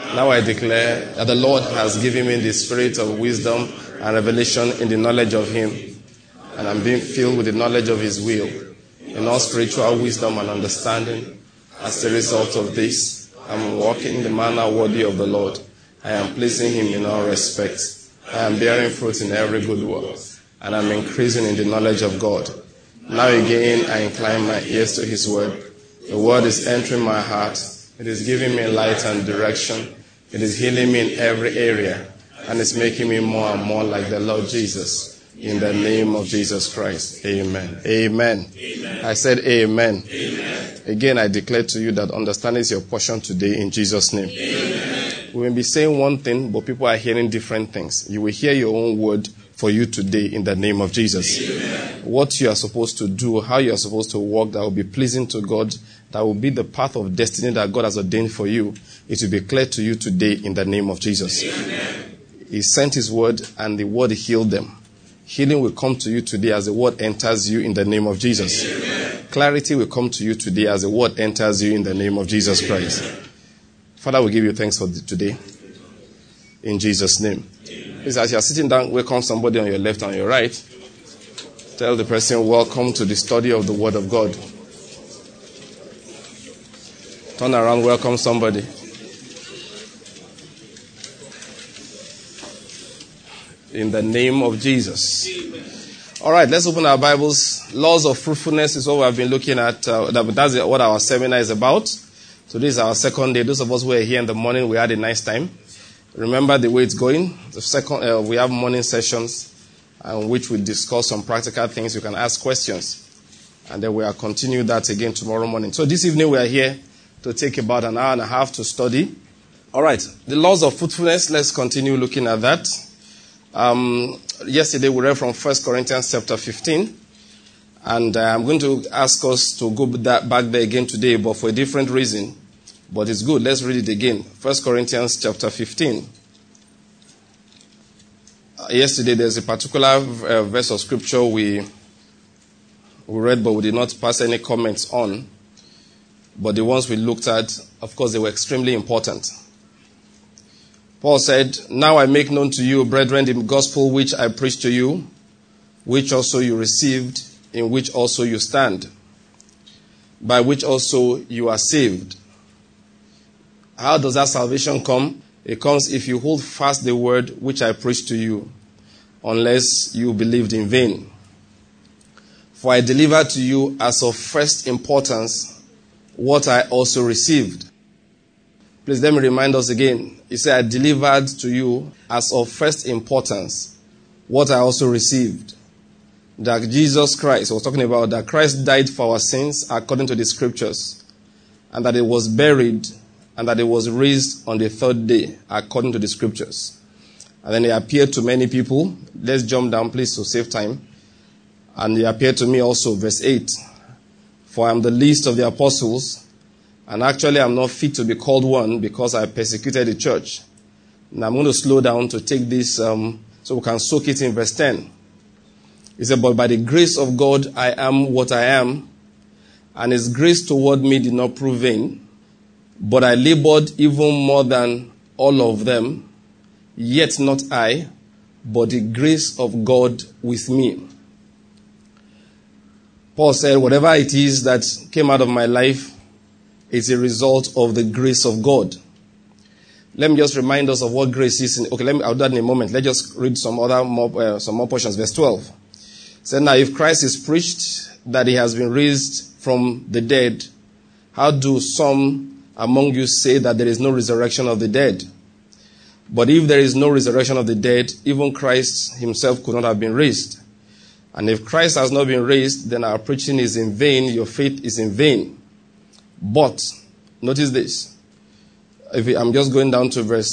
Now I declare that the Lord has given me the spirit of wisdom and revelation in the knowledge of Him, and I'm being filled with the knowledge of His will, in all spiritual wisdom and understanding. As a result of this, I'm walking in the manner worthy of the Lord. I am pleasing Him in all respects. I am bearing fruit in every good work, and I'm increasing in the knowledge of God. Now again, I incline my ears to His word. The word is entering my heart. It is giving me light and direction. It is healing me in every area, and it's making me more and more like the Lord Jesus. In the name of Jesus Christ. Amen. Amen. Amen. I said amen. Amen. Again, I declare to you that understanding is your portion today in Jesus' name. Amen. We will be saying one thing, but people are hearing different things. You will hear your own word for you today in the name of Jesus. Amen. What you are supposed to do, how you are supposed to walk that will be pleasing to God, that will be the path of destiny that God has ordained for you, it will be clear to you today in the name of Jesus. Amen. He sent His word and the word healed them. Healing will come to you today as the word enters you in the name of Jesus. Amen. Clarity will come to you today as the word enters you in the name of Jesus Christ. Father, we give you thanks for today. In Jesus' name. Please, as you are sitting down, welcome somebody on your left and your right. Tell the person, welcome to the study of the Word of God. Turn around, welcome somebody. In the name of Jesus. All right, let's open our Bibles. Laws of fruitfulness is what we have been looking at. That's what our seminar is about. So this is our second day. Those of us who were here in the morning, we had a nice time. Remember the way it's going. The second, we have morning sessions in which we discuss some practical things. You can ask questions. And then we will continue that again tomorrow morning. So this evening we are here to take about an hour and a half to study. All right, the laws of fruitfulness. Let's continue looking at that. Yesterday we read from 1 Corinthians chapter 15, and I'm going to ask us to go back there again today, but for a different reason. But it's good. Let's read it again. 1 Corinthians chapter 15. Yesterday there's a particular verse of scripture we read, but we did not pass any comments on. But the ones we looked at, of course, they were extremely important. Paul said, "Now I make known to you, brethren, the gospel which I preached to you, which also you received, in which also you stand, by which also you are saved." How does that salvation come? It comes if you hold fast the word which I preached to you, unless you believed in vain. For I delivered to you as of first importance what I also received. Please let me remind us again. He said, I delivered to you as of first importance what I also received. That Jesus Christ, I was talking about that Christ died for our sins according to the scriptures, and that He was buried, and that He was raised on the third day according to the scriptures. And then He appeared to many people. Let's jump down, please, to save time. And He appeared to me also, verse 8. For I am the least of the apostles, and actually I'm not fit to be called one, because I persecuted the church. Now I'm going to slow down to take this so we can soak it in verse 10. He said, but by the grace of God I am what I am, and His grace toward me did not prove vain. But I labored even more than all of them, yet not I, but the grace of God with me. Paul said, whatever it is that came out of my life, it's a result of the grace of God. Let me just remind us of what grace is. I'll do that in a moment. Let's just read some more portions. Verse 12. It said, now if Christ is preached that He has been raised from the dead, how do some among you say that there is no resurrection of the dead? But if there is no resurrection of the dead, even Christ Himself could not have been raised. And if Christ has not been raised, then our preaching is in vain, your faith is in vain. But, notice this. I'm just going down to verse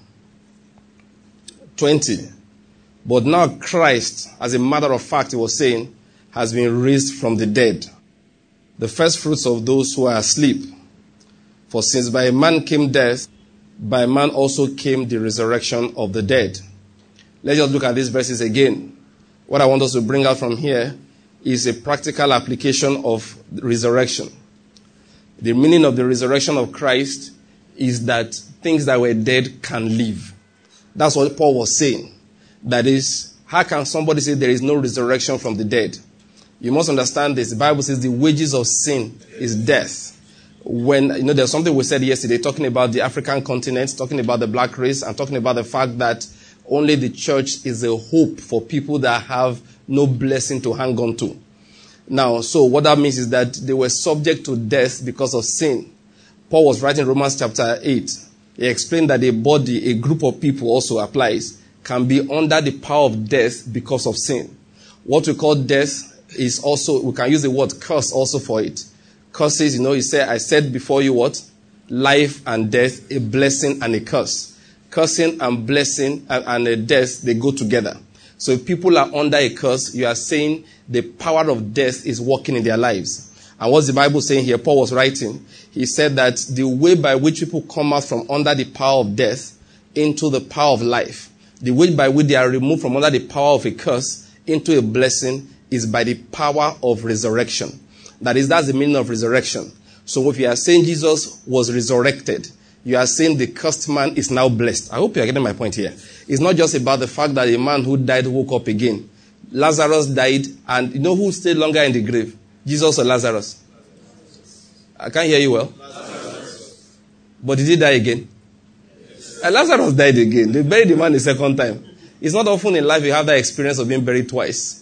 20. But now Christ, as a matter of fact, he was saying, has been raised from the dead, the first fruits of those who are asleep. For since by a man came death, by man also came the resurrection of the dead. Let's just look at these verses again. What I want us to bring out from here is a practical application of resurrection. The meaning of the resurrection of Christ is that things that were dead can live. That's what Paul was saying. That is, how can somebody say there is no resurrection from the dead? You must understand this. The Bible says the wages of sin is death. When, there's something we said yesterday talking about the African continent, talking about the black race, and talking about the fact that only the church is a hope for people that have no blessing to hang on to. Now, so what that means is that they were subject to death because of sin. Paul was writing Romans chapter 8. He explained that a body, a group of people also applies, can be under the power of death because of sin. What we call death is also, we can use the word curse also for it. Curses, he said, I said before you what? Life and death, a blessing and a curse. Cursing and blessing and a death, they go together. So if people are under a curse, you are saying the power of death is working in their lives. And what's the Bible saying here? Paul was writing. He said that the way by which people come out from under the power of death into the power of life, the way by which they are removed from under the power of a curse into a blessing is by the power of resurrection. That's the meaning of resurrection. So if you are saying Jesus was resurrected, you are saying the cursed man is now blessed. I hope you are getting my point here. It's not just about the fact that a man who died woke up again. Lazarus died, and who stayed longer in the grave? Jesus or Lazarus? I can't hear you well. Lazarus. But did he die again? Yes. Lazarus died again. They buried the man the second time. It's not often in life you have that experience of being buried twice.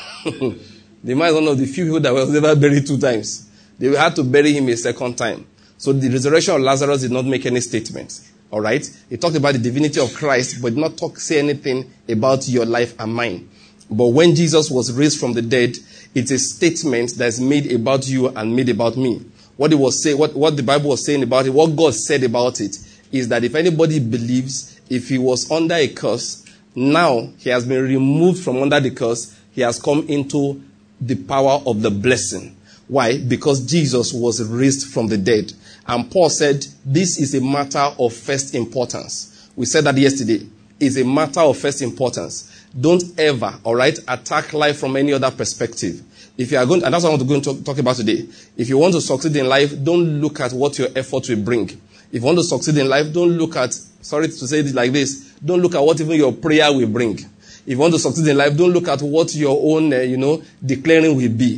The man is one of the few people that was never buried 2 times. They had to bury him a second time. So the resurrection of Lazarus did not make any statements. All right? He talked about the divinity of Christ, but did not say anything about your life and mine. But when Jesus was raised from the dead, it's a statement that's made about you and made about me. What the Bible was saying about it, what God said about it, is that if anybody believes, if he was under a curse, now he has been removed from under the curse, he has come into the power of the blessing. Why? Because Jesus was raised from the dead. And Paul said, this is a matter of first importance. We said that yesterday. It's a matter of first importance. Don't ever, attack life from any other perspective. If you are going, and that's what I want to go and talk about today. If you want to succeed in life, don't look at what your effort will bring. If you want to succeed in life, don't look at, sorry to say it like this, don't look at what even your prayer will bring. If you want to succeed in life, don't look at what your own, declaring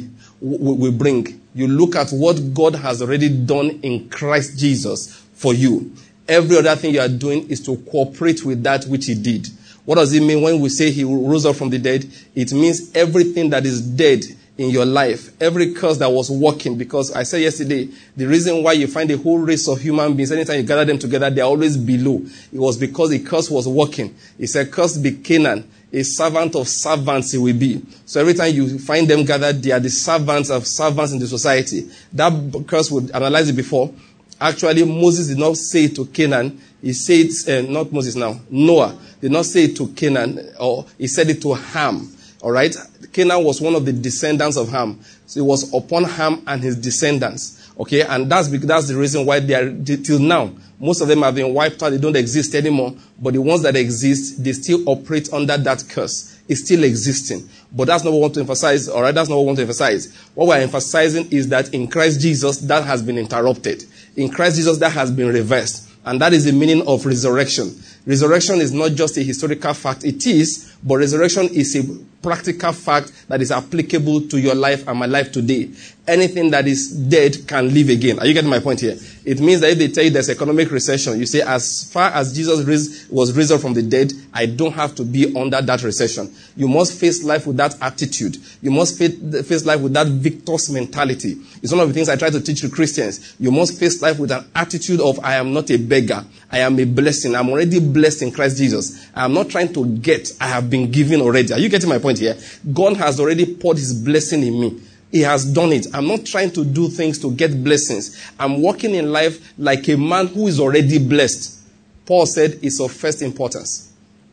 will bring. You look at what God has already done in Christ Jesus for you. Every other thing you are doing is to cooperate with that which he did. What does it mean when we say he rose up from the dead? It means everything that is dead in your life, every curse that was working, because I said yesterday, the reason why you find a whole race of human beings, anytime you gather them together, they are always below. It was because the curse was working. He said, cursed be Canaan, a servant of servants he will be. So every time you find them gathered, they are the servants of servants in the society. That curse, we analyzed it before. Actually, Moses did not say it to Canaan. He said, not Moses now, Noah did not say it to Canaan, or he said it to Ham. All right? Canaan was one of the descendants of Ham. So it was upon Ham and his descendants. Okay? And that's the reason why they are, till now, most of them have been wiped out. They don't exist anymore. But the ones that exist, they still operate under that curse. It's still existing. But that's not what we want to emphasize. All right? That's not what we want to emphasize. What we're emphasizing is that in Christ Jesus, that has been interrupted. In Christ Jesus, that has been reversed. And that is the meaning of resurrection. Resurrection is not just a historical fact. It is, but resurrection is a practical fact that is applicable to your life and my life today. Anything that is dead can live again. Are you getting my point here? It means that if they tell you there's economic recession, you say, as far as Jesus was risen from the dead, I don't have to be under that recession. You must face life with that attitude. You must face life with that victor's mentality. It's one of the things I try to teach to Christians. You must face life with an attitude of, I am not a beggar. I am a blessing. I'm already blessed in Christ Jesus. I am not trying to get. I have been given already. Are you getting my point here? God has already poured his blessing in me. He has done it. I'm not trying to do things to get blessings. I'm walking in life like a man who is already blessed. Paul said it's of first importance.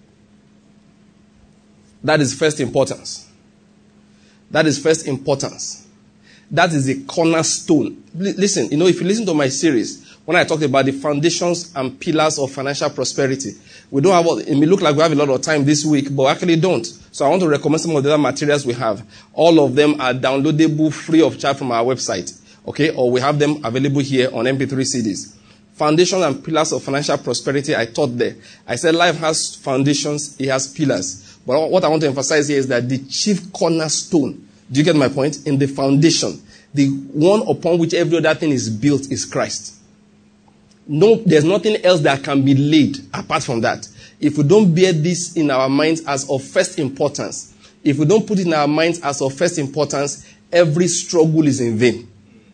That is first importance. That is first importance. That is the cornerstone. Listen, if you listen to my series, when I talked about the foundations and pillars of financial prosperity, we don't have, it may look like we have a lot of time this week, but actually don't. So I want to recommend some of the other materials we have. All of them are downloadable free of charge from our website. Okay? Or we have them available here on MP3 CDs. Foundations and pillars of financial prosperity, I taught there. I said life has foundations, it has pillars. But what I want to emphasize here is that the chief cornerstone, do you get my point? In the foundation, the one upon which every other thing is built is Christ. No, there's nothing else that can be laid apart from that. If we don't bear this in our minds as of first importance, if we don't put it in our minds as of first importance, every struggle is in vain.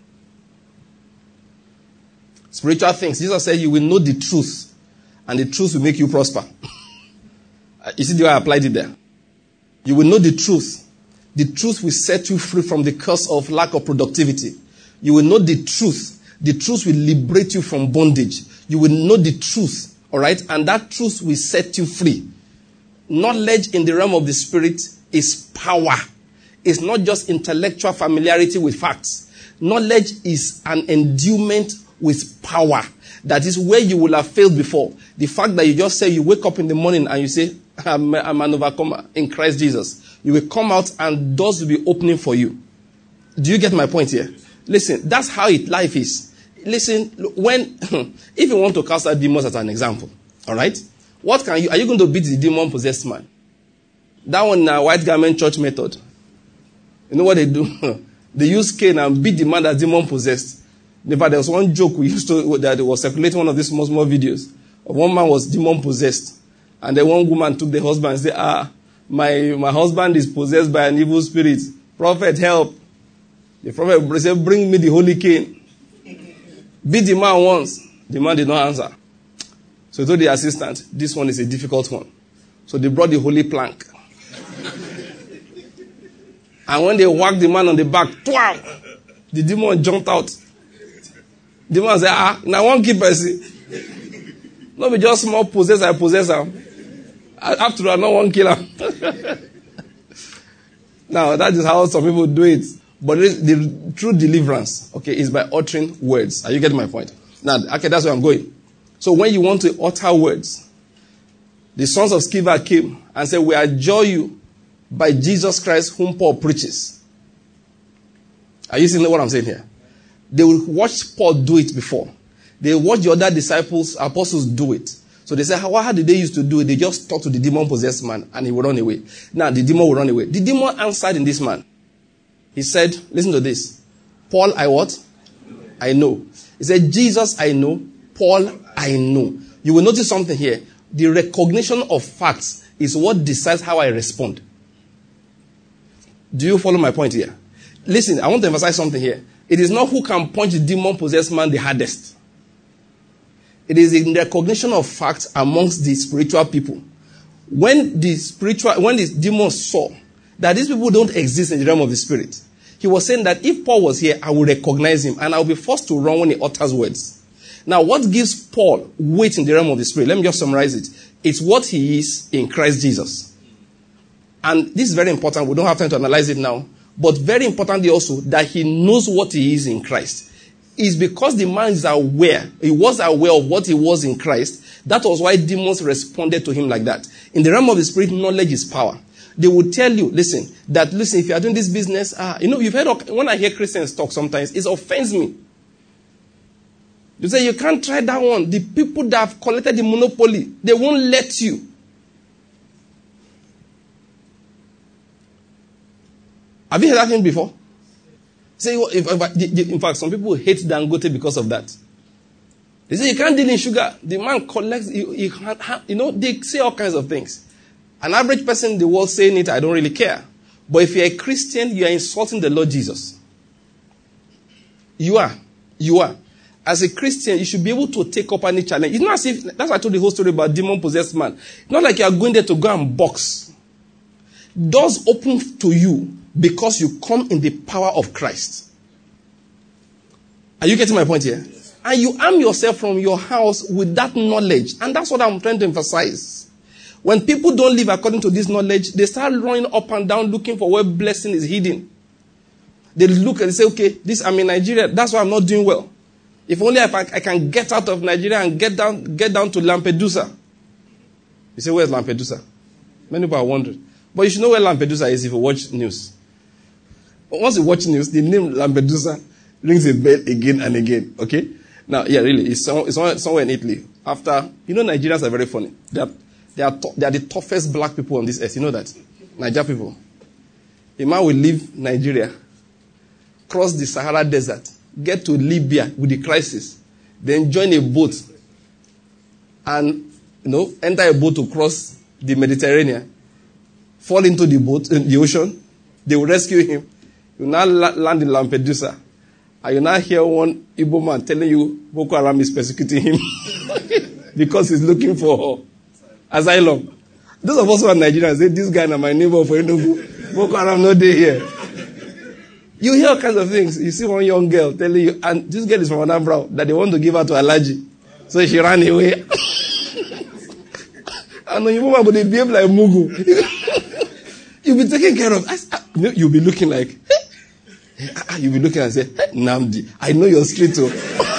Spiritual things. Jesus said you will know the truth, and the truth will make you prosper. You see the way I applied it there? You will know the truth. The truth will set you free from the curse of lack of productivity. You will know the truth. The truth will liberate you from bondage. You will know the truth, all right? And that truth will set you free. Knowledge in the realm of the spirit is power. It's not just intellectual familiarity with facts. Knowledge is an endowment with power. That is where you will have failed before. The fact that you just say you wake up in the morning and you say, I'm an overcomer in Christ Jesus. You will come out and doors will be opening for you. Do you get my point here? Listen, that's how life is. Listen, if you want to cast out demons as an example, all right? Are you going to beat the demon-possessed man? That one, white garment church method. You know what they do? They use cane and beat the man that's demon-possessed. In fact, there was one joke we used to, that was circulating one of these small videos. One man was demon-possessed. And then one woman took the husband and said, my husband is possessed by an evil spirit. Prophet, help. The prophet said, bring me the holy cane. Beat the man once. The man did not answer. So he told the assistant, this one is a difficult one. So they brought the holy plank. And when they whacked the man on the back, the demon jumped out. The man said, now one keep person. Not be just small possess, I possess him. After all, no one kill him. Now, that is how some people do it. But the true deliverance, is by uttering words. Are you getting my point? Now, that's where I'm going. So when you want to utter words, the sons of Sceva came and said, we adjure you by Jesus Christ whom Paul preaches. Are you seeing what I'm saying here? They will watch Paul do it before. They watch the other apostles do it. So they say, how did they used to do it? They just talk to the demon-possessed man and he would run away. Now, the demon will run away. The demon answered in this man. He said, listen to this. Paul, I what? I know. He said, Jesus, I know. Paul, I know. You will notice something here. The recognition of facts is what decides how I respond. Do you follow my point here? Listen, I want to emphasize something here. It is not who can punch the demon-possessed man the hardest. It is in recognition of facts amongst the spiritual people. When the demons saw that these people don't exist in the realm of the spirit, he was saying that if Paul was here, I will recognize him and I will be forced to run when he utters words. Now, what gives Paul weight in the realm of the spirit? Let me just summarize it. It's what he is in Christ Jesus. And this is very important. We don't have time to analyze it now. But very importantly also, that he knows what he is in Christ. It's because the man is aware, he was aware of what he was in Christ. That was why demons responded to him like that. In the realm of the spirit, knowledge is power. They will tell you, listen, if you are doing this business, you've heard, when I hear Christians talk sometimes, it offends me. You say, you can't try that one. The people that have collected the monopoly, they won't let you. Have you heard that thing before? Say, in fact, some people hate Dangote because of that. They say, you can't deal in sugar. The man collects, they say all kinds of things. An average person in the world saying it, I don't really care. But if you're a Christian, you are insulting the Lord Jesus. You are. As a Christian, you should be able to take up any challenge. It's not as if, that's why I told the whole story about demon-possessed man. It's not like you are going there to go and box. Doors open to you because you come in the power of Christ. Are you getting my point here? Yes. And you arm yourself from your house with that knowledge. And that's what I'm trying to emphasize. When people don't live according to this knowledge, they start running up and down looking for where blessing is hidden. They look and say, okay, I'm in Nigeria. That's why I'm not doing well. If only I can get out of Nigeria and get down to Lampedusa. You say, where's Lampedusa? Many people are wondering. But you should know where Lampedusa is if you watch news. But once you watch news, the name Lampedusa rings a bell again and again. Okay? Now, yeah, really, it's somewhere in Italy. After, Nigerians are very funny. They are the toughest black people on this earth. You know that? Niger people. A man will leave Nigeria, cross the Sahara Desert, get to Libya with the crisis, then join a boat and, enter a boat to cross the Mediterranean, fall into the boat, in the ocean. They will rescue him. You now land in Lampedusa. And you now hear one Igbo man telling you Boko Haram is persecuting him because he's looking for asylum. Those of us who are Nigerians say, this guy is my neighbor for Enugu. Boko Haram no day here. You hear all kinds of things. You see one young girl telling you, and this girl is from Anambra, that they want to give her to Alaji. So she ran away. And when you woman would behave like Mugu. You'll be taken care of. You'll be looking like, you'll be looking and say, Namdi, I know your street too.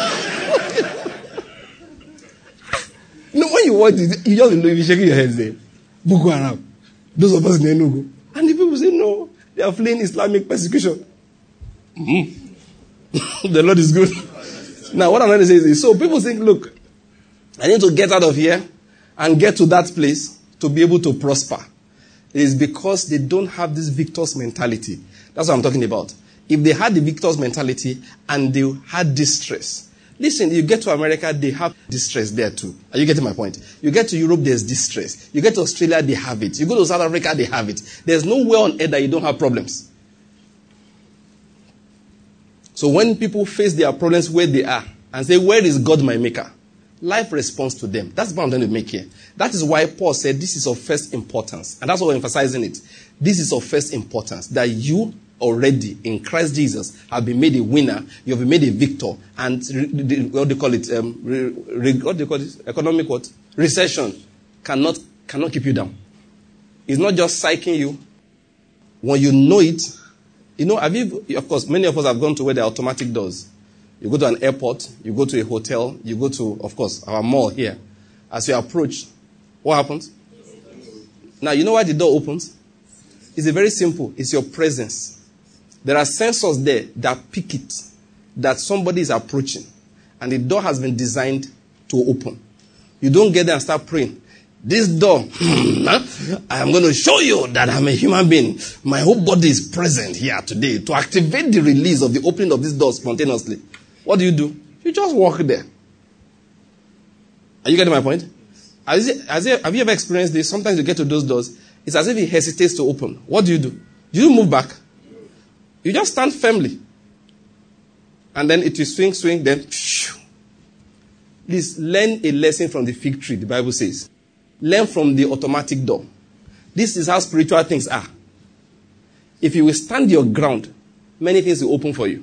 When you watch it, you just be shaking your head saying, Boko Haram. Those of us in Enugu. And the people say, no, they are fleeing Islamic persecution. The Lord is good. Now, what I'm trying to say is, so people think, look, I need to get out of here and get to that place to be able to prosper. It is because they don't have this victor's mentality. That's what I'm talking about. If they had the victor's mentality and they had distress. Listen, you get to America, they have distress there too. Are you getting my point? You get to Europe, there's distress. You get to Australia, they have it. You go to South Africa, they have it. There's nowhere on earth that you don't have problems. So when people face their problems where they are and say, where is God my maker? Life responds to them. That's what I'm trying to make here. That is why Paul said this is of first importance. And that's why we're emphasizing it. This is of first importance. That you already in Christ Jesus have been made a winner. You have been made a victor. And what do you call it? What do you call it? Economic what? Recession cannot keep you down. It's not just psyching you. When you know it, of course, many of us have gone to where there are automatic doors. You go to an airport, you go to a hotel, you go to, of course, our mall here. As you approach, what happens? Now, you know why the door opens? It's very simple. It's your presence. There are sensors there that pick it, that somebody is approaching. And the door has been designed to open. You don't get there and start praying. This door, I am going to show you that I'm a human being. My whole body is present here today to activate the release of the opening of this door spontaneously. What do? You just walk there. Are you getting my point? Have you ever experienced this? Sometimes you get to those doors, it's as if it hesitates to open. What do? Do you move back? You just stand firmly. And then it will swing, then please learn a lesson from the fig tree, the Bible says. Learn from the automatic door. This is how spiritual things are. If you will stand your ground, many things will open for you.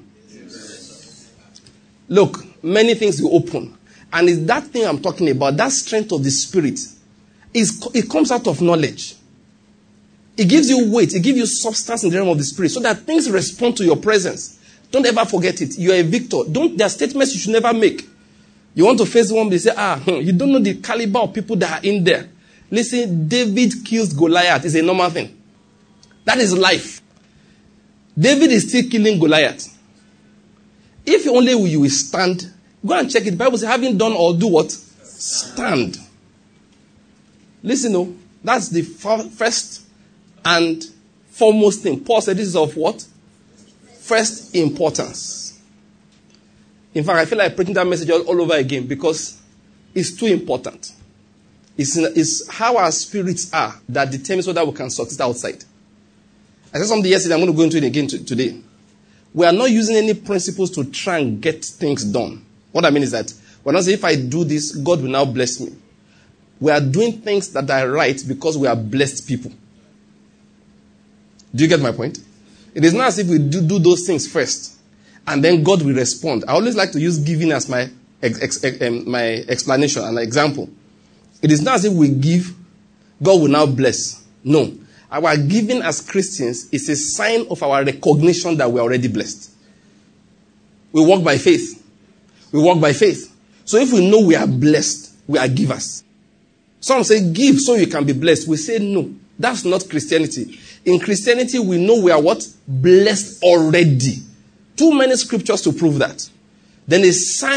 Look, many things will open. And it's that thing I'm talking about, that strength of the Spirit. It comes out of knowledge. It gives you weight. It gives you substance in the realm of the Spirit so that things respond to your presence. Don't ever forget it. You are a victor. There are statements you should never make. You want to face one, they say, you don't know the caliber of people that are in there. Listen, David kills Goliath. It's a normal thing. That is life. David is still killing Goliath. If only you will stand, go and check it. The Bible says, having done or do what? Stand. Listen, that's the first and foremost thing. Paul said this is of what? First importance. In fact, I feel like preaching that message all over again because it's too important. It's how our spirits are that determines whether we can succeed outside. I said something yesterday, I'm going to go into it again today. We are not using any principles to try and get things done. What I mean is that we're not saying if I do this, God will now bless me. We are doing things that are right because we are blessed people. Do you get my point? It is not as if we do those things first and then God will respond. I always like to use giving as my explanation and example. It is not as if we give, God will now bless. No. Our giving as Christians is a sign of our recognition that we are already blessed. We walk by faith. We walk by faith. So if we know we are blessed, we are givers. Some say give so you can be blessed. We say no. That's not Christianity. In Christianity, we know we are what? Blessed already. Too many scriptures to prove that. Then a sign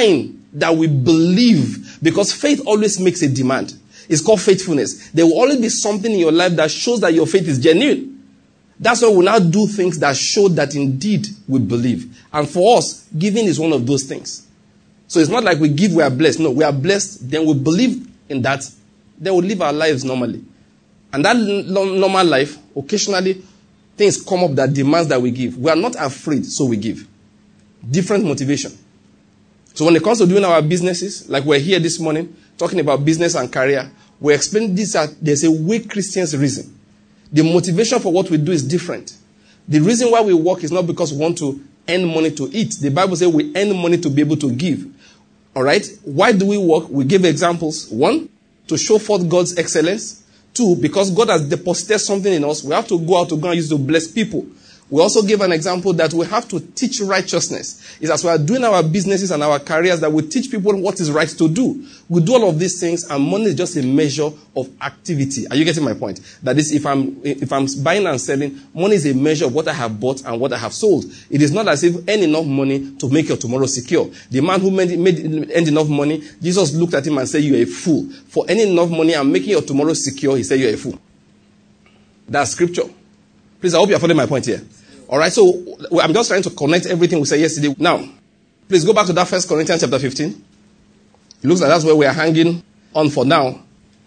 that we believe, because faith always makes a demand. It's called faithfulness. There will always be something in your life that shows that your faith is genuine. That's why we now do things that show that indeed we believe. And for us, giving is one of those things. So it's not like we give, we are blessed. No, we are blessed, then we believe in that, then we live our lives normally. And that normal life, occasionally, things come up that demands that we give. We are not afraid, so we give. Different motivation. So when it comes to doing our businesses, like we're here this morning, talking about business and career, we explain this that there's a way Christians reason. The motivation for what we do is different. The reason why we work is not because we want to earn money to eat. The Bible says we earn money to be able to give. All right? Why do we work? We give examples. 1, to show forth God's excellence. 2, because God has deposited something in us, we have to go out to God and use it to bless people. We also give an example that we have to teach righteousness. It's as we are doing our businesses and our careers that we teach people what is right to do. We do all of these things, and money is just a measure of activity. Are you getting my point? That is, if I'm buying and selling, money is a measure of what I have bought and what I have sold. It is not as if earn enough money to make your tomorrow secure. The man who earned enough money, Jesus looked at him and said, "You're a fool. For earning enough money and making your tomorrow secure," he said, "You're a fool." That's scripture. Please, I hope you're following my point here. All right, so I'm just trying to connect everything we said yesterday. Now, please go back to that 1 Corinthians chapter 15. It looks like that's where we are hanging on for now.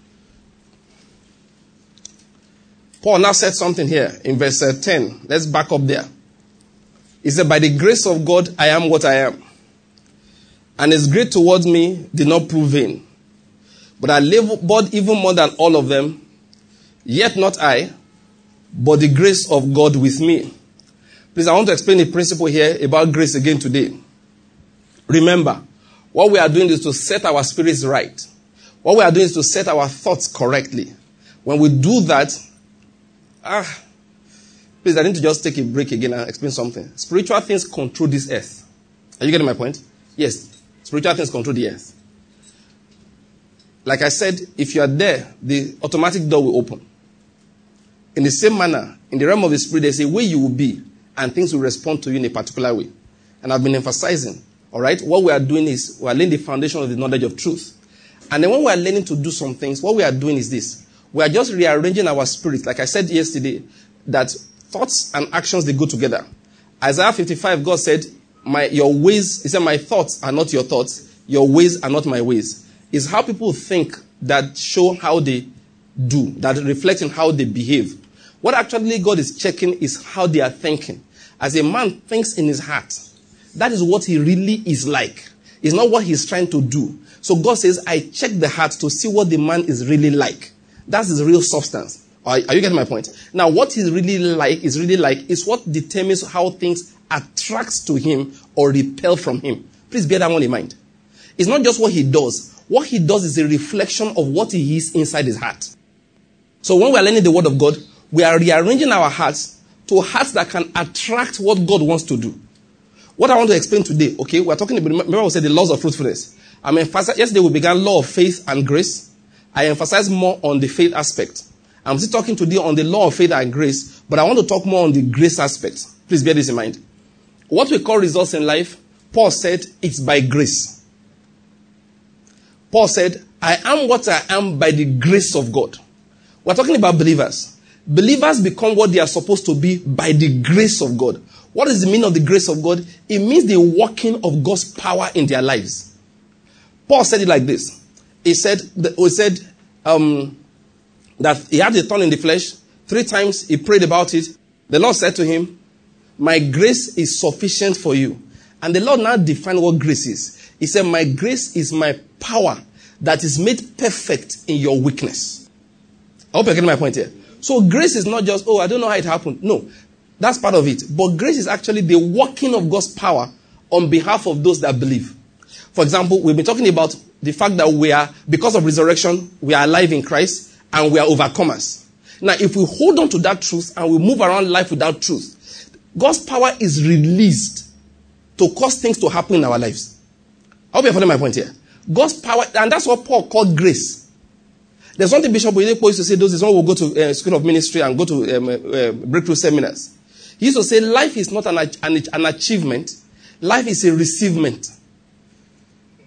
Paul now said something here in verse 10. Let's back up there. He said, "By the grace of God, I am what I am. And his grace towards me did not prove vain. But I labored even more than all of them. Yet not I, but the grace of God with me." Please, I want to explain the principle here about grace again today. Remember, what we are doing is to set our spirits right. What we are doing is to set our thoughts correctly. When we do that, please, I need to just take a break again and explain something. Spiritual things control this earth. Are you getting my point? Yes, spiritual things control the earth. Like I said, if you are there, the automatic door will open. In the same manner, in the realm of the spirit, there's a way you will be, and things will respond to you in a particular way. And I've been emphasizing, all right, what we are doing is we are laying the foundation of the knowledge of truth. And then when we are learning to do some things, what we are doing is this. We are just rearranging our spirit. Like I said yesterday, that thoughts and actions, they go together. Isaiah 55, God said, your ways, he said, my thoughts are not your thoughts. Your ways are not my ways. It's how people think that show how they do, that reflect in how they behave. What actually God is checking is how they are thinking. As a man thinks in his heart, that is what he really is like. It's not what he's trying to do. So God says, I check the heart to see what the man is really like. That's his real substance. Are you getting my point? Now, what he's really like is what determines how things attract to him or repel from him. Please bear that one in mind. It's not just what he does. What he does is a reflection of what he is inside his heart. So when we are learning the word of God, we are rearranging our hearts to hearts that can attract what God wants to do. What I want to explain today, okay, we're talking about, remember I said the laws of fruitfulness. Yesterday we began law of faith and grace. I emphasize more on the faith aspect. I'm still talking today on the law of faith and grace, but I want to talk more on the grace aspect. Please bear this in mind. What we call results in life, Paul said, it's by grace. Paul said, I am what I am by the grace of God. We're talking about believers. Believers become what they are supposed to be by the grace of God. What is the meaning of the grace of God? It means the working of God's power in their lives. Paul said it like this. He said that he had a thorn in the flesh. 3 times he prayed about it. The Lord said to him, my grace is sufficient for you. And the Lord now defined what grace is. He said, my grace is my power that is made perfect in your weakness. I hope you're getting my point here. So grace is not just, I don't know how it happened. No, that's part of it. But grace is actually the working of God's power on behalf of those that believe. For example, we've been talking about the fact that we are, because of resurrection, we are alive in Christ and we are overcomers. Now, if we hold on to that truth and we move around life without truth, God's power is released to cause things to happen in our lives. I hope you're following my point here. God's power, and that's what Paul called grace. There's something Bishop Oyedepo used to say, those is when we go to school of ministry and go to breakthrough seminars. He used to say, life is not an achievement. Life is a receivement.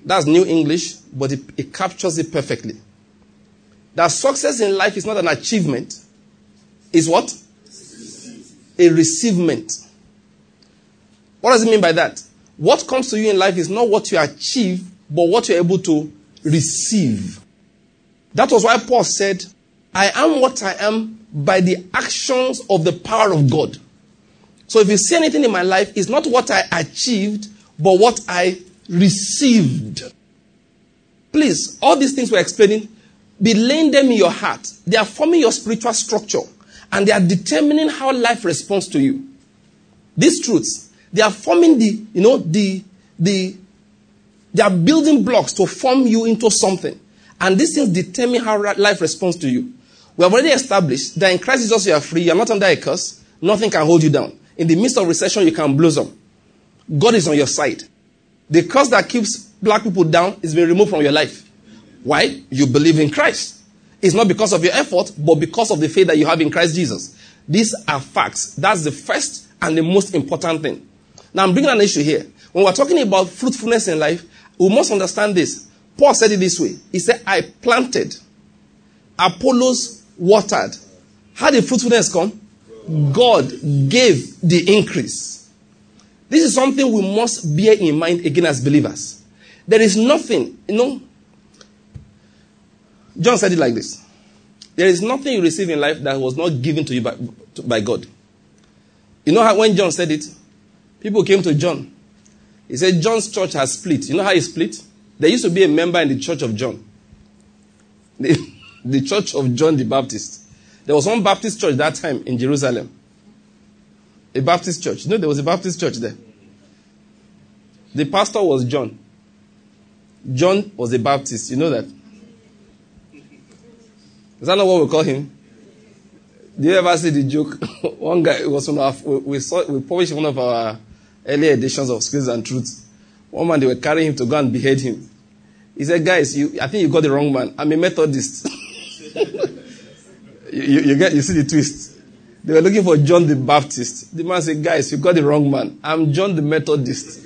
That's New English, but it captures it perfectly. That success in life is not an achievement. It's what? A receivement. What does it mean by that? What comes to you in life is not what you achieve, but what you're able to receive. That was why Paul said, I am what I am by the actions of the power of God. So if you see anything in my life, it's not what I achieved, but what I received. Please, all these things we're explaining, be laying them in your heart. They are forming your spiritual structure. And they are determining how life responds to you. These truths, they are forming they are building blocks to form you into something. And these things determine how life responds to you. We have already established that in Christ Jesus you are free. You are not under a curse. Nothing can hold you down. In the midst of recession, you can blossom. God is on your side. The curse that keeps black people down is being removed from your life. Why? You believe in Christ. It's not because of your effort, but because of the faith that you have in Christ Jesus. These are facts. That's the first and the most important thing. Now I'm bringing an issue here. When we're talking about fruitfulness in life, we must understand this. Paul said it this way. He said, I planted. Apollos watered. How did fruitfulness come? God gave the increase. This is something we must bear in mind again as believers. There is nothing, John said it like this. There is nothing you receive in life that was not given to you by God. You know how when John said it, people came to John. He said, John's church has split. You know how it split? There used to be a member in the church of John. The church of John the Baptist. There was one Baptist church that time in Jerusalem. A Baptist church. There was a Baptist church there. The pastor was John. John was a Baptist. You know that? Is that not what we call him? Do you ever see the joke? One guy was we published one of our early editions of Scriptures and Truth. One man, they were carrying him to go and behead him. He said, guys, I think you got the wrong man. I'm a Methodist. you see the twist. They were looking for John the Baptist. The man said, guys, you got the wrong man. I'm John the Methodist.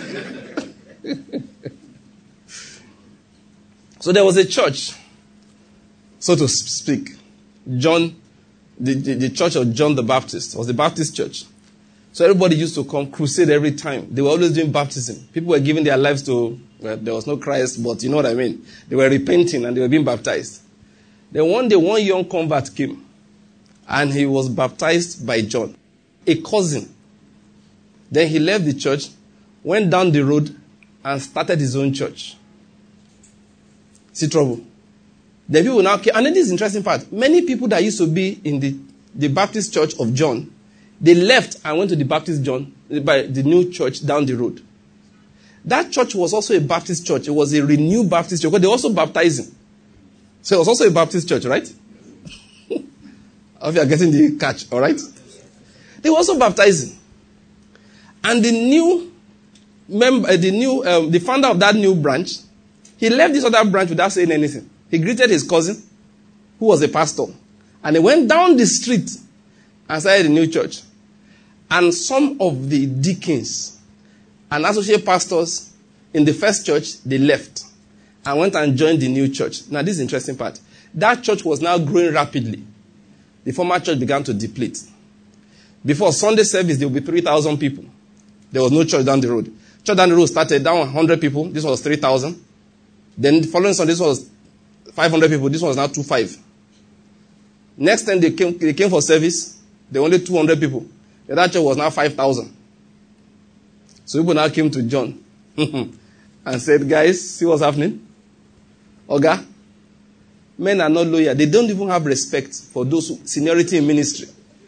So there was a church, so to speak. John, the church of John the Baptist was the Baptist church. So everybody used to come crusade every time. They were always doing baptism. People were giving their lives to, there was no Christ, but you know what I mean. They were repenting and they were being baptized. Then one day, one young convert came and he was baptized by John, a cousin. Then he left the church, went down the road and started his own church. See trouble? Then people now came, and then this is the interesting part. Many people that used to be in the Baptist church of John, they left and went to the Baptist John, by the new church down the road. That church was also a Baptist church. It was a renewed Baptist church. But they were also baptizing. So it was also a Baptist church, right? I hope you are getting the catch, all right? They were also baptizing. And the founder of that new branch, he left this other branch without saying anything. He greeted his cousin, who was a pastor. And they went down the street and started a new church. And some of the deacons and associate pastors in the first church, they left and went and joined the new church. Now, this is the interesting part. That church was now growing rapidly. The former church began to deplete. Before Sunday service, there would be 3,000 people. There was no church down the road. Church down the road started down 100 people. This was 3,000. Then the following Sunday, this was 500 people. This was now 2,500. Next time they came for service, there were only 200 people. The other church was now 5,000. So people now came to John and said, guys, see what's happening? Oga, men are not loyal. They don't even have respect for those seniority in ministry.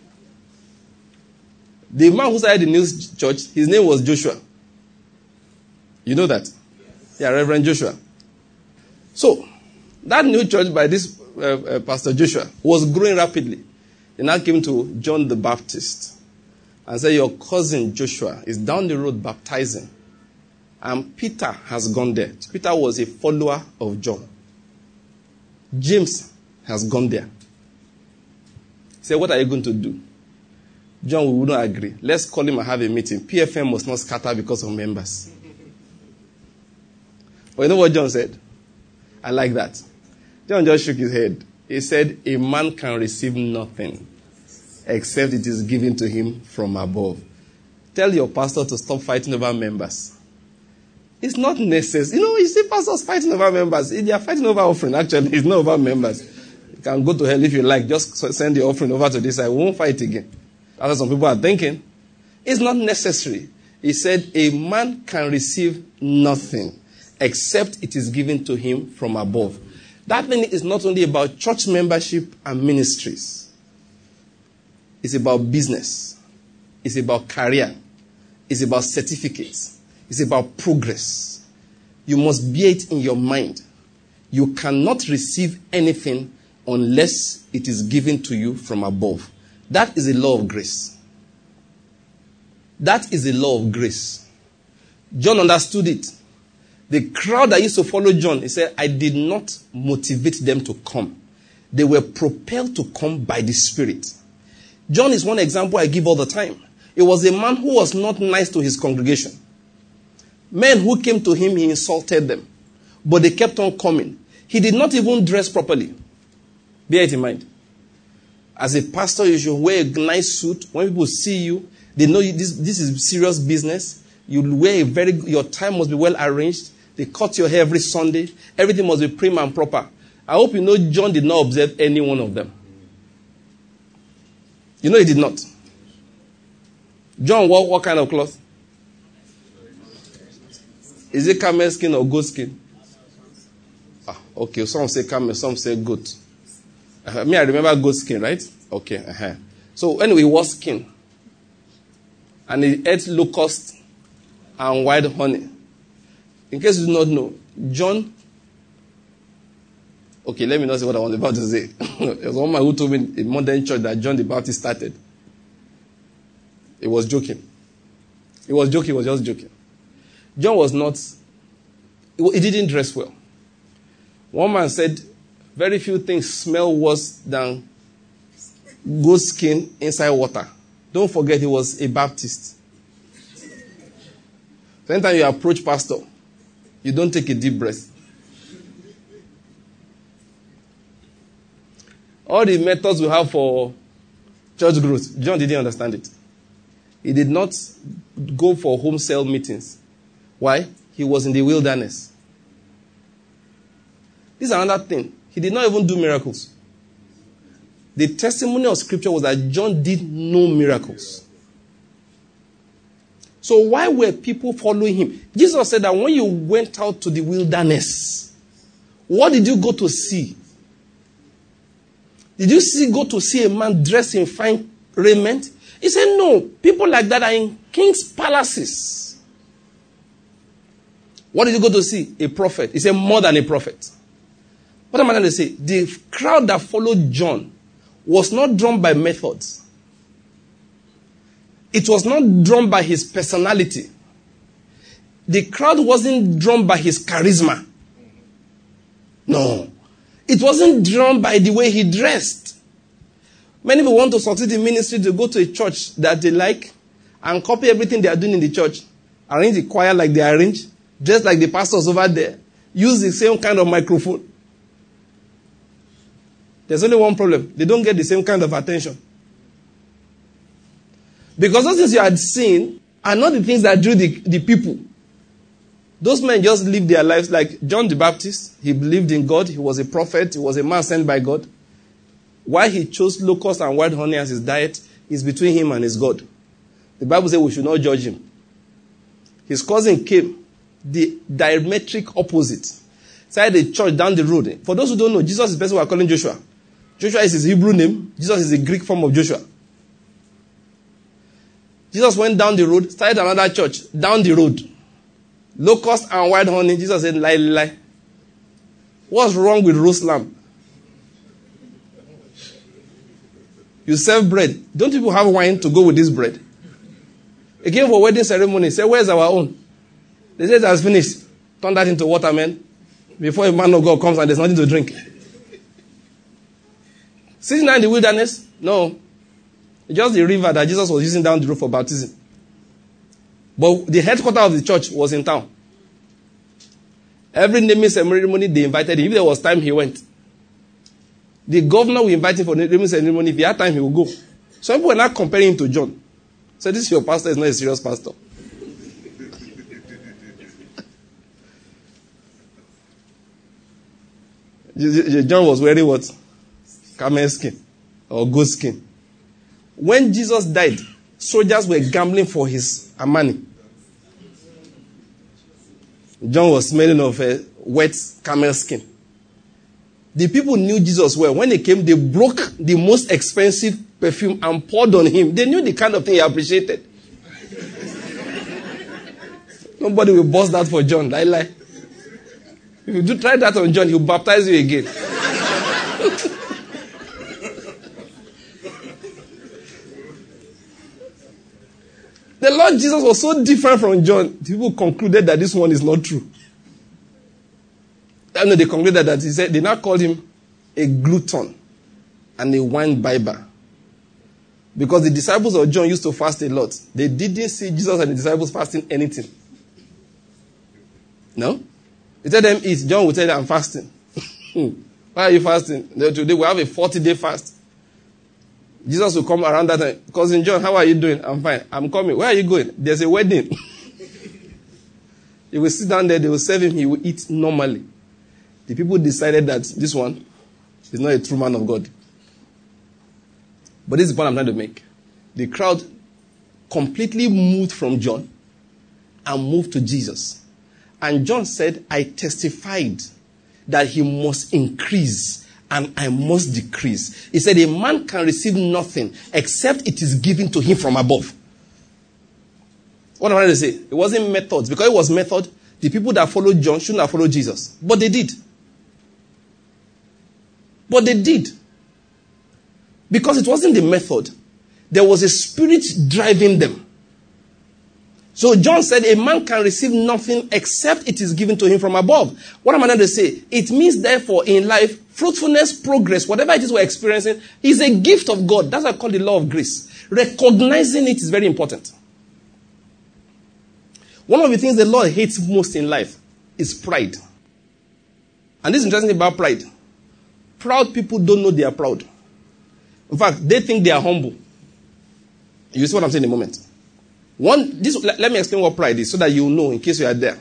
The man who started the new church, his name was Joshua. You know that? Yeah, Reverend Joshua. So, that new church by this Pastor Joshua was growing rapidly. They now came to John the Baptist and said, your cousin Joshua is down the road baptizing. And Peter has gone there. Peter was a follower of John. James has gone there. He said, what are you going to do? John, we wouldn't agree. Let's call him and have a meeting. PFM must not scatter because of members. But you know what John said? I like that. John just shook his head. He said, a man can receive nothing except it is given to him from above. Tell your pastor to stop fighting over members. It's not necessary. You see pastors fighting over members. They are fighting over offering. Actually, it's not over members. You can go to hell if you like. Just send the offering over to this side. We won't fight again. That's what some people are thinking. It's not necessary. He said, a man can receive nothing except it is given to him from above. That thing is not only about church membership and ministries. It's about business. It's about career. It's about certificates. It's about progress. You must bear it in your mind. You cannot receive anything unless it is given to you from above. That is a law of grace. That is a law of grace. John understood it. The crowd that used to follow John, he said, I did not motivate them to come. They were propelled to come by the Spirit. John is one example I give all the time. It was a man who was not nice to his congregation. Men who came to him, he insulted them. But they kept on coming. He did not even dress properly. Bear it in mind. As a pastor, you should wear a nice suit. When people see you, they know this is serious business. You wear your time must be well arranged. They cut your hair every Sunday. Everything must be prim and proper. I hope you know John did not observe any one of them. You know he did not. John wore what kind of cloth? Is it camel skin or goat skin? Okay, some say camel, some say goat. I remember goat skin, right? Okay. So anyway, he wore skin. And he ate locust and wild honey. In case you do not know, John... Okay, let me not say what I was about to say. There was one man who told me in modern church that John the Baptist started. He was joking. He was just joking. John was not... He didn't dress well. One man said, very few things smell worse than goat skin inside water. Don't forget he was a Baptist. So anytime you approach pastor, you don't take a deep breath. All the methods we have for church growth, John didn't understand it. He did not go for home cell meetings. Why? He was in the wilderness. This is another thing. He did not even do miracles. The testimony of Scripture was that John did no miracles. So why were people following him? Jesus said that when you went out to the wilderness, what did you go to see? Did you go to see a man dressed in fine raiment? He said, no. People like that are in king's palaces. What did you go to see? A prophet. He said, more than a prophet. What am I trying to say? The crowd that followed John was not drawn by methods. It was not drawn by his personality. The crowd wasn't drawn by his charisma. No. It wasn't drawn by the way he dressed. Many people want to succeed in ministry to go to a church that they like and copy everything they are doing in the church. Arrange the choir like they arrange. Dress like the pastors over there. Use the same kind of microphone. There's only one problem. They don't get the same kind of attention. Because those things you had seen are not the things that drew the people. Those men just lived their lives like John the Baptist. He believed in God. He was a prophet. He was a man sent by God. Why he chose locust and wild honey as his diet is between him and his God. The Bible says we should not judge him. His cousin came, the diametric opposite. Started a church down the road. For those who don't know, Jesus is the person we are calling Joshua. Joshua is his Hebrew name. Jesus is the Greek form of Joshua. Jesus went down the road, started another church down the road. Locust and wild honey. Jesus said, lie, lie. What's wrong with roast lamb? You serve bread. Don't people have wine to go with this bread? He came for wedding ceremony. He said, where's our own? They said, it has finished. Turn that into water, man. Before a man of God comes and there's nothing to drink. Sitting down in the wilderness? No. It's just the river that Jesus was using down the road for baptism. But the headquarters of the church was in town. Every naming ceremony, they invited him. If there was time, he went. The governor will invite him for naming ceremony. If he had time, he will go. Some people are not comparing him to John. So this your pastor is not a serious pastor. John was wearing what? Camel skin or goat skin. When Jesus died, soldiers were gambling for his money. John was smelling of a wet camel skin. The people knew Jesus well. When they came, they broke the most expensive perfume and poured on him. They knew the kind of thing he appreciated. Nobody will bust that for John. Lie. If you do try that on John, he'll baptize you again. The Lord Jesus was so different from John. People concluded that this one is not true. No, they concluded that they now called him a glutton and a wine bibber. Because the disciples of John used to fast a lot. They didn't see Jesus and the disciples fasting anything. No? He tell them eat. John will tell them, I'm fasting. Why are you fasting? Today we have a 40-day fast. Jesus will come around that time. Cousin John, how are you doing? I'm fine. I'm coming. Where are you going? There's a wedding. He will sit down there. They will serve him. He will eat normally. The people decided that this one is not a true man of God. But this is the point I'm trying to make. The crowd completely moved from John and moved to Jesus. And John said, I testified that he must increase and I must decrease. He said, a man can receive nothing except it is given to him from above. What am I trying to say? It wasn't methods. Because it was method, the people that followed John shouldn't have followed Jesus. But they did. Because it wasn't the method. There was a spirit driving them. So John said a man can receive nothing except it is given to him from above. What am I trying to say? It means therefore in life, fruitfulness, progress, whatever it is we're experiencing, is a gift of God. That's what I call the law of grace. Recognizing it is very important. One of the things the Lord hates most in life is pride. And this is interesting about pride. Proud people don't know they are proud. In fact, they think they are humble. You see what I'm saying in a moment. Let me explain what pride is so that you know in case you are there.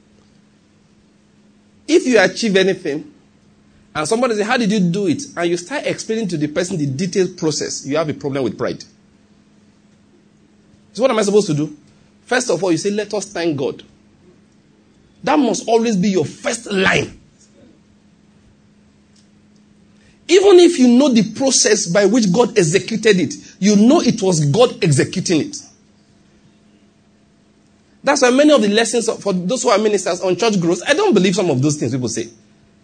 If you achieve anything and somebody says, how did you do it? And you start explaining to the person the detailed process, you have a problem with pride. So what am I supposed to do? First of all, you say, let us thank God. That must always be your first line. Even if you know the process by which God executed it, you know it was God executing it. That's why many of the lessons for those who are ministers on church growth, I don't believe some of those things people say.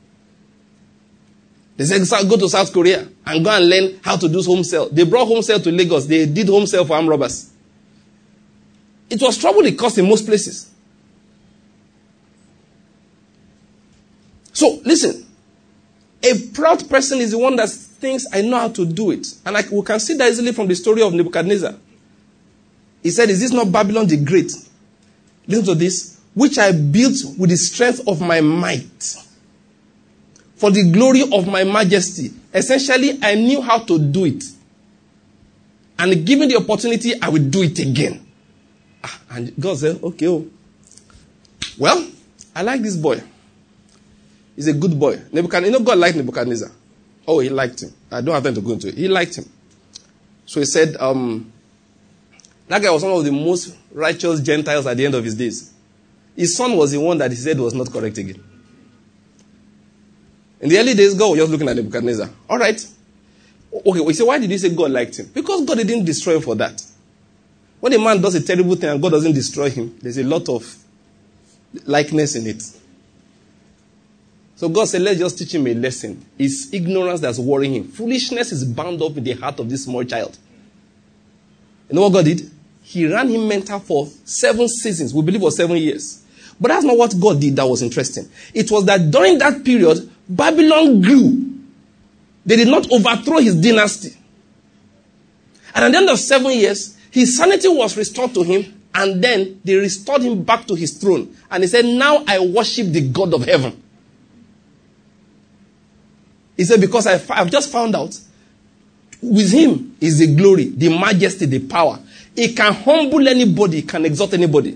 They say, go to South Korea and go and learn how to do home sale. They brought home sale to Lagos. They did home sale for armed robbers. It was trouble it caused in most places. So, listen. A proud person is the one that thinks, I know how to do it. And we can see that easily from the story of Nebuchadnezzar. He said, is this not Babylon the Great? Listen to this. Which I built with the strength of my might. For the glory of my majesty. Essentially, I knew how to do it. And given the opportunity, I will do it again. And God said, okay. Well, I like this boy. He's a good boy. Nebuchadnezzar, God liked Nebuchadnezzar. Oh, he liked him. I don't have time to go into it. He liked him. So he said, that guy was one of the most righteous Gentiles at the end of his days. His son was the one that he said was not correct again. In the early days, God was just looking at Nebuchadnezzar. All right. Okay, we say, why did you say God liked him? Because God didn't destroy him for that. When a man does a terrible thing and God doesn't destroy him, there's a lot of likeness in it. So God said, let's just teach him a lesson. It's ignorance that's worrying him. Foolishness is bound up in the heart of this small child. You know what God did? He ran him mental for 7 seasons. We believe it was 7 years. But that's not what God did that was interesting. It was that during that period, Babylon grew. They did not overthrow his dynasty. And at the end of 7 years, his sanity was restored to him And then they restored him back to his throne. And he said, now I worship the God of heaven. He said, because I've just found out, with him is the glory, the majesty, the power. He can humble anybody, he can exalt anybody.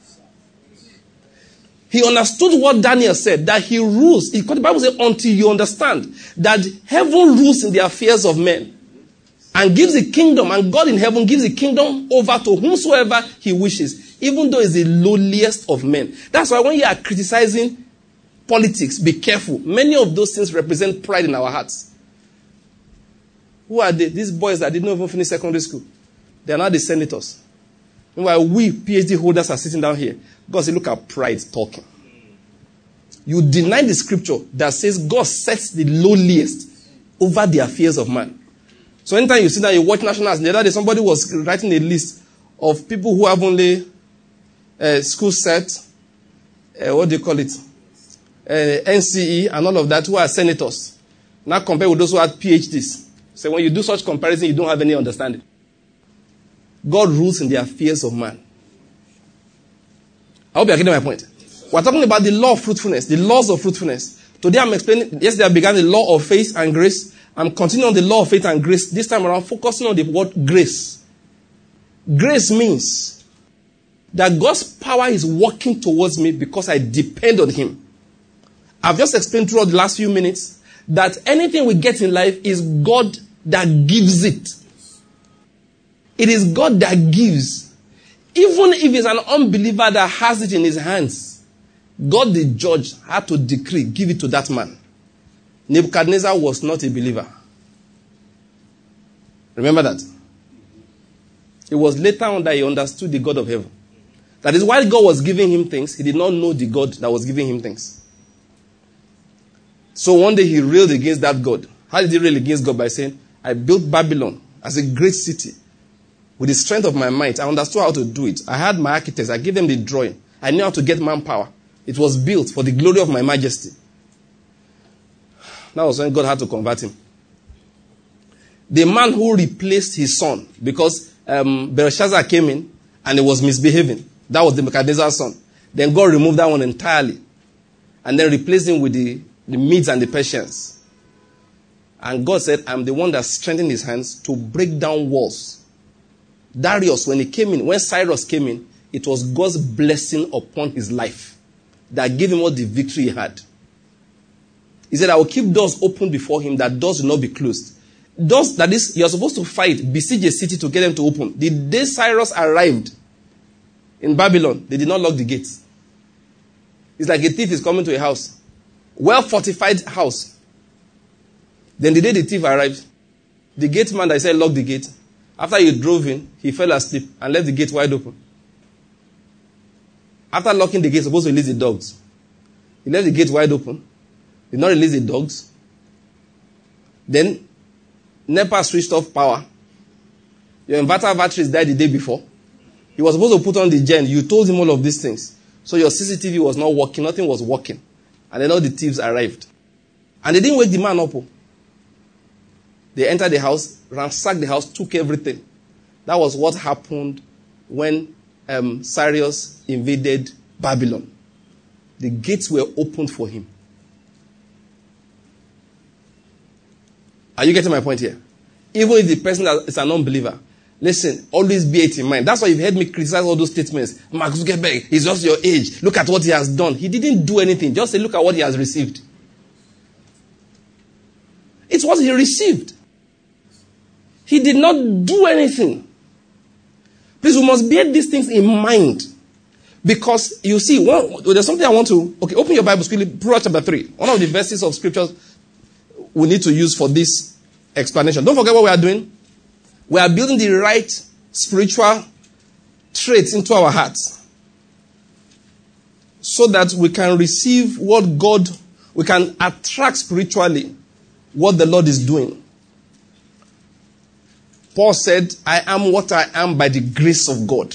He understood what Daniel said, that he rules. The Bible says, until you understand that heaven rules in the affairs of men and gives the kingdom, and God in heaven gives the kingdom over to whomsoever he wishes, even though he's the lowliest of men. That's why when you are criticizing politics, be careful. Many of those things represent pride in our hearts. Who are they? These boys that didn't even finish secondary school. They are now the senators. Meanwhile, we PhD holders are sitting down here. God said, look at pride talking. You deny the scripture that says God sets the lowliest over the affairs of man. So anytime you sit down, you watch nationals. The other day, somebody was writing a list of people who have only school set, what do you call it? NCE and all of that, who are senators. Now compared with those who had PhDs. So when you do such comparison, you don't have any understanding. God rules in the affairs of man. I hope you are getting my point. We're talking about the law of fruitfulness, the laws of fruitfulness. Today I'm explaining, yesterday I began the law of faith and grace. I'm continuing on the law of faith and grace. This time around, focusing on the word grace. Grace means that God's power is working towards me because I depend on him. I've just explained throughout the last few minutes that anything we get in life is God that gives it. It is God that gives. Even if it's an unbeliever that has it in his hands, God the judge had to decree, give it to that man. Nebuchadnezzar was not a believer. Remember that? It was later on that he understood the God of heaven. That is why God was giving him things, he did not know the God that was giving him things. So one day he railed against that God. How did he rail against God? By saying, I built Babylon as a great city. With the strength of my might, I understood how to do it. I had my architects. I gave them the drawing. I knew how to get manpower. It was built for the glory of my majesty. That was when God had to convert him. The man who replaced his son, because Belshazzar came in and he was misbehaving. That was Nebuchadnezzar's son. Then God removed that one entirely. And then replaced him with the Medes and the Persians. And God said, I'm the one that strengthened his hands to break down walls. Darius, when he came in, when Cyrus came in, it was God's blessing upon his life that gave him all the victory he had. He said, I will keep doors open before him, that doors will not be closed. Doors, that is, you're supposed to fight, besiege a city to get them to open. The day Cyrus arrived in Babylon, they did not lock the gates. It's like a thief is coming to a house. Well-fortified house. Then the day the thief arrived, the gate man that said, lock the gate, after he drove in, he fell asleep and left the gate wide open. After locking the gate, supposed to release the dogs. He left the gate wide open. Did not release the dogs. Then, NEPA switched off power. Your inverter batteries died the day before. He was supposed to put on the gen. You told him all of these things. So your CCTV was not working. Nothing was working. And then all the thieves arrived. And they didn't wake the man up. They entered the house, ransacked the house, took everything. That was what happened when Cyrus invaded Babylon. The gates were opened for him. Are you getting my point here? Even if the person is an unbeliever, listen, always bear it in mind. That's why you've heard me criticize all those statements. Mark Zuckerberg, he's just your age. Look at what he has done. He didn't do anything. Just say, look at what he has received. It's what he received. He did not do anything. Please, we must bear these things in mind. Because, you see, there's something I want to... Okay, open your Bible quickly. Proverbs chapter 3. One of the verses of scriptures we need to use for this explanation. Don't forget what we are doing. We are building the right spiritual traits into our hearts. So that we can receive what God... We can attract spiritually what the Lord is doing. Paul said, I am what I am by the grace of God.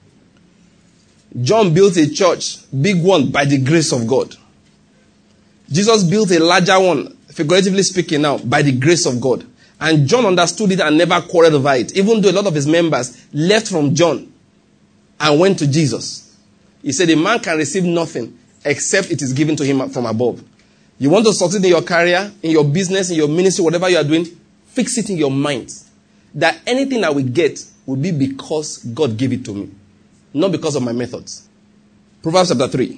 John built a church, big one, by the grace of God. Jesus built a larger one, figuratively speaking now, by the grace of God. And John understood it and never quarreled over it, even though a lot of his members left from John and went to Jesus. He said a man can receive nothing except it is given to him from above. You want to succeed in your career, in your business, in your ministry, whatever you are doing, fix it in your mind that anything I will get will be because God gave it to me, not because of my methods. Proverbs chapter 3.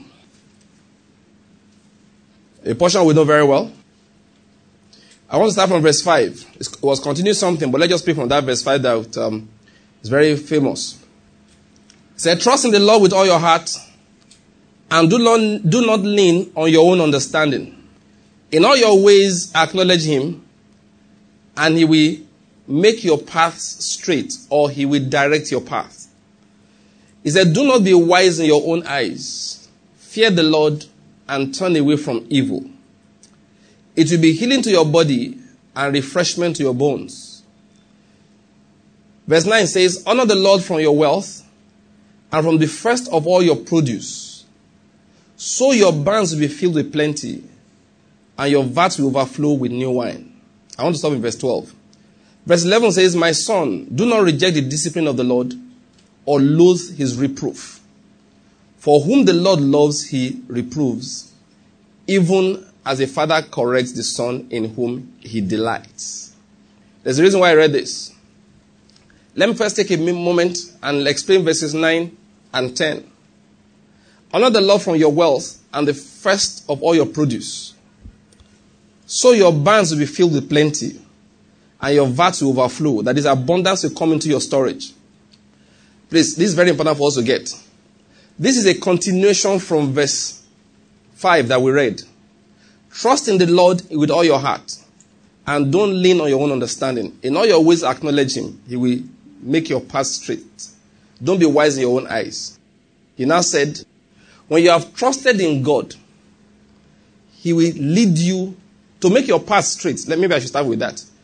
A portion we know very well. I want to start from verse 5. It was continue something, but let's just pick from that verse 5 that is very famous. It said, trust in the Lord with all your heart and do not lean on your own understanding. In all your ways acknowledge him, and he will make your paths straight, or he will direct your path. He said, do not be wise in your own eyes. Fear the Lord and turn away from evil. It will be healing to your body and refreshment to your bones. Verse 9 says, honor the Lord from your wealth and from the first of all your produce. So your barns will be filled with plenty, and your vats will overflow with new wine. I want to stop in verse 12. Verse 11 says, my son, do not reject the discipline of the Lord or loathe his reproof. For whom the Lord loves, he reproves, even as a father corrects the son in whom he delights. There's a reason why I read this. Let me first take a moment and explain verses 9 and 10. Honor the Lord from your wealth and the first of all your produce. So your barns will be filled with plenty, and your vats will overflow. That is, abundance will come into your storage. Please, this is very important for us to get. This is a continuation from verse 5 that we read. Trust in the Lord with all your heart, and don't lean on your own understanding. In all your ways acknowledge him. He will make your path straight. Don't be wise in your own eyes. He now said, when you have trusted in God, he will lead you to make your path straight. Maybe I should start with that.